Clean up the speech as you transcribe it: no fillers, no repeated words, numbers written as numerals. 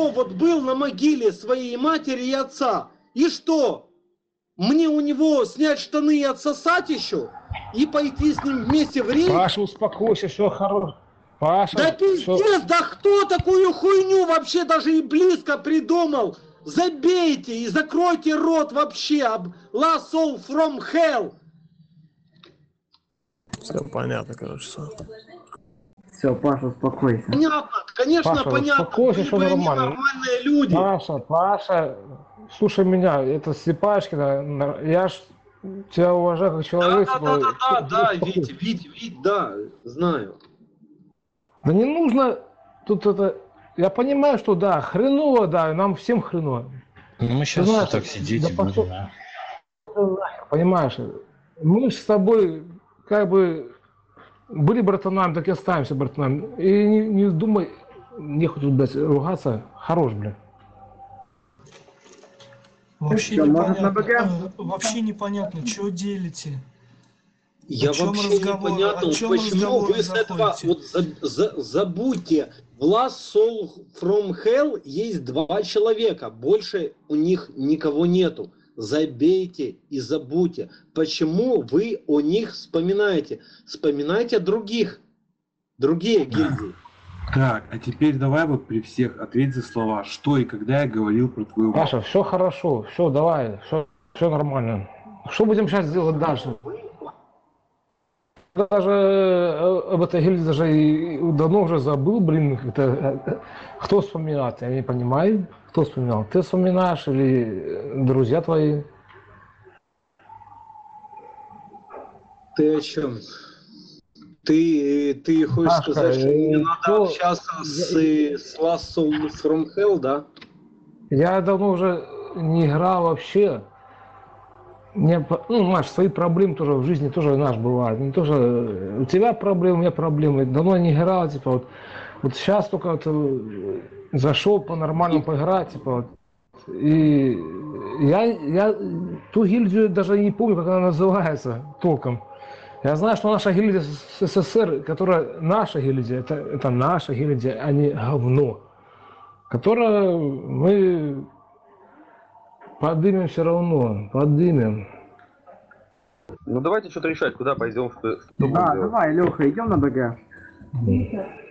что, вот был на могиле своей матери и отца. И что? Мне у него снять штаны и отсосать еще? И пойти с ним вместе в рейд? Паша, успокойся, все хорошо. Паша, Да пиздец, да кто такую хуйню вообще даже и близко придумал? Забейте и закройте рот вообще об Last Soul from Hell. Все понятно, короче, все. Все, Паша, успокойся. Понятно, конечно, Паша, понятно. успокойся, что Вы не нормально. нормальные люди. Паша, слушай меня, это Степашкина, я ж тебя уважаю как человек. Да, Вить, да, знаю. Да не нужно тут это... Я понимаю, что да, хреново, да, нам всем хреново. Ну, мы сейчас знаешь, так сидеть и будем, а? Понимаешь, мы с тобой как бы были братанами, так и останемся братанами. И не думай, не хочу, блядь, ругаться, хорош, блядь. Вообще Что, может, на непонятно, вообще непонятно, что делите. Я О чем вообще разговор? непонятно, О чем почему вы разговоры с этого заходите? вот забудьте. В Last Soul from Hell есть 2 человека, больше у них никого нету. Забейте и забудьте. Почему вы о них вспоминаете? Вспоминайте другие гильдии. Так, а теперь давай вот при всех ответь за слова, что и когда я говорил про твою маму. Паша, все хорошо, все, давай, все нормально. Что будем сейчас делать дальше? Даже об этой гильдии даже и давно уже забыл, блин, кто вспоминает, я не понимаю, кто вспоминал. Ты вспоминаешь или друзья твои? Ты о чем? Ты хочешь Пашка, сказать, что мне надо кто- общаться с Last Soul from Hell, да? Я давно уже не играл вообще. Ну, Маш, свои проблемы тоже в жизни тоже наш бывают. Не тоже у тебя проблемы, у меня проблемы. Давно не играл, типа вот сейчас только вот зашел по-нормальному поиграть, типа вот. И я ту гильдию даже не помню, как она называется толком. Я знаю, что наша гильдия СССР, которая наша гильдия, это наша гильдия, а не говно. Которая мы подымем все равно, подымем. Ну давайте что-то решать, куда пойдем, что будем делать. Давай, Леха, идем на БГ.